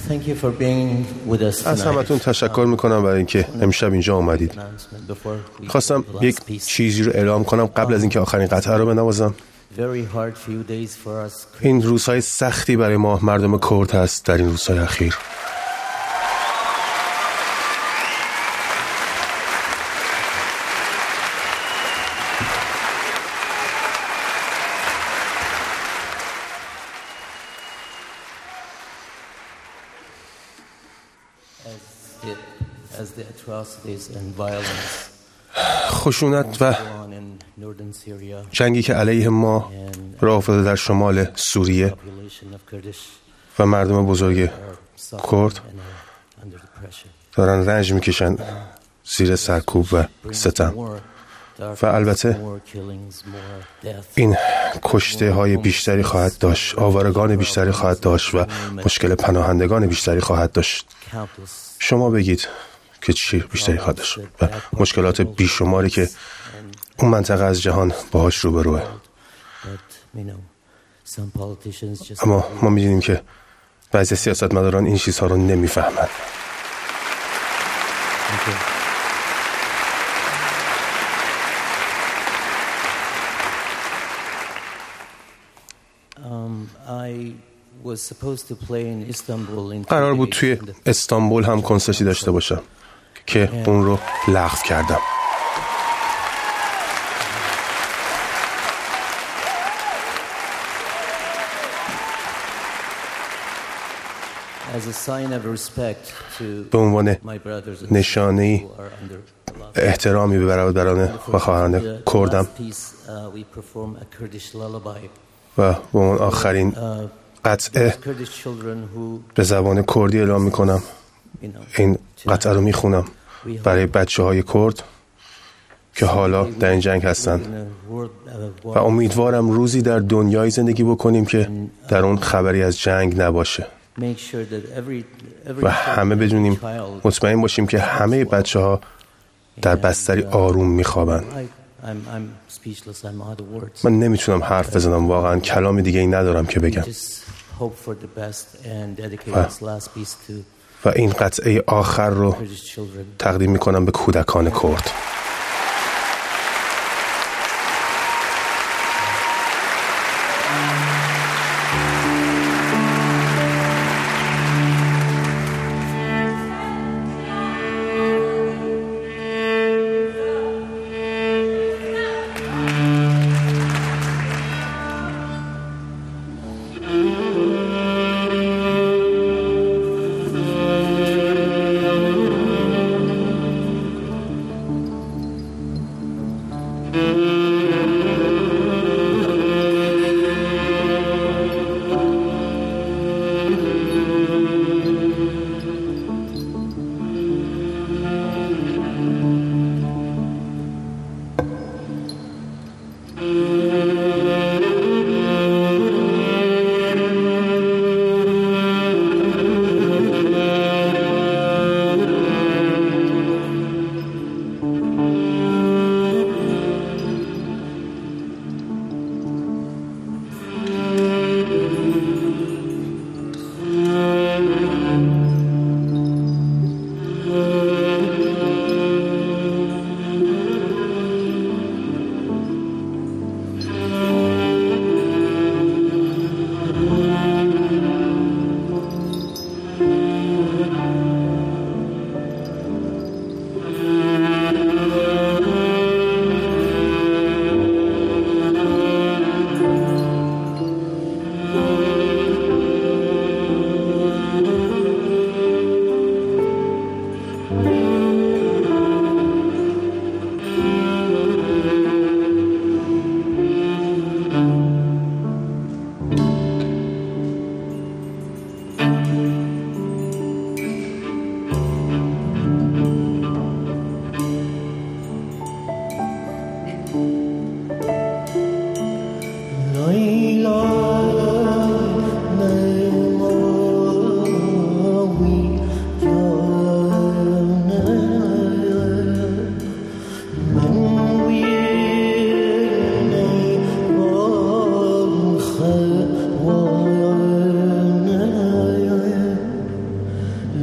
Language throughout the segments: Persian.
از همتون تشکر میکنم برای اینکه امشب اینجا آمدید. خواستم یک چیزی رو اعلام کنم قبل از اینکه آخرین قطعه رو بنوازم. این روزهای سختی برای ما مردم کرد هست در این روزهای اخیر. خشونت و جنگی که علیه ما راه افتاده در شمال سوریه و مردم بزرگ کرد دارن رنج میکشن زیر سرکوب و ستم و البته این کشته های بیشتری خواهد داشت، آوارگان بیشتری خواهد داشت و مشکل پناهندگان بیشتری خواهد داشت. شما بگید که چی بیشتری خواهد داشت و مشکلات بیشماری که اون منطقه از جهان باهاش روبروه. اما ما می‌دونیم که بعضی سیاستمداران این چیزها رو نمی‌فهمند. قرار بود توی استانبول هم کنسرتی داشته باشم که اون رو لغو کردم. به عنوان نشانه احترامی به برادران و خواهران کردم و به عنوان آخرین قطعه به زبان کردی اعلام میکنم. این قطعه رو میخونم برای بچه های کرد که حالا در این جنگ هستن و امیدوارم روزی در دنیای زندگی بکنیم که در اون خبری از جنگ نباشه و همه بدونیم، مطمئن باشیم که همه بچه ها در بستری آروم میخوابن. من نمیتونم حرف بزنم، واقعا کلام دیگه ای ندارم که بگم و این قطعه آخر رو تقدیم میکنم به کودکان کرد.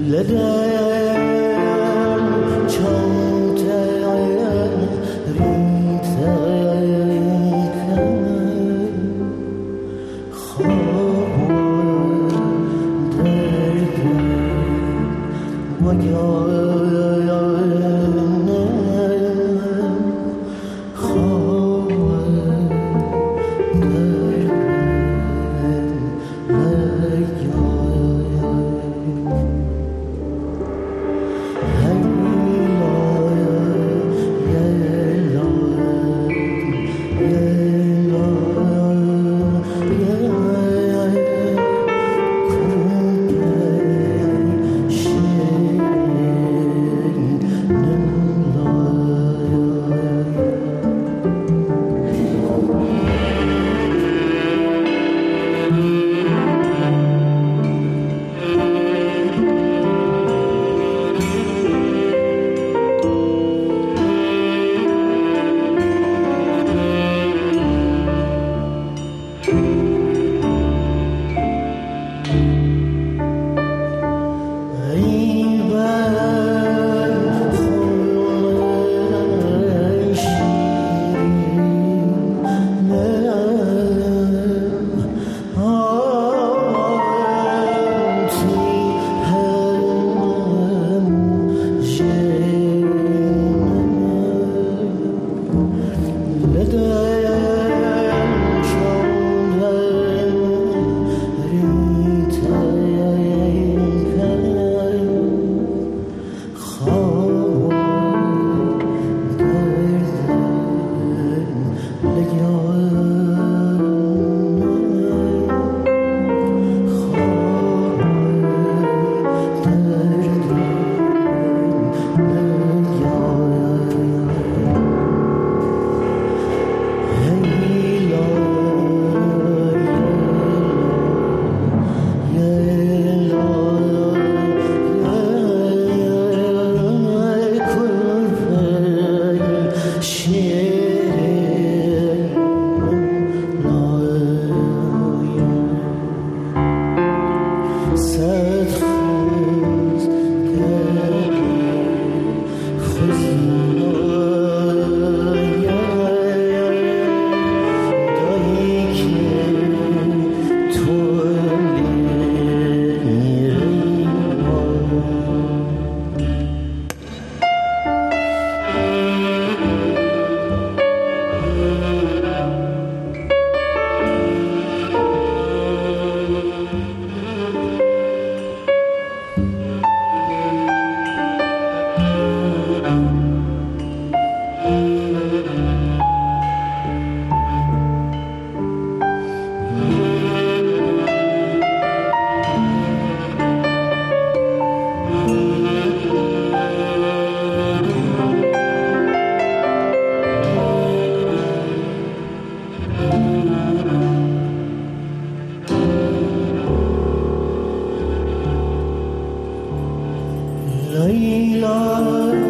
Layla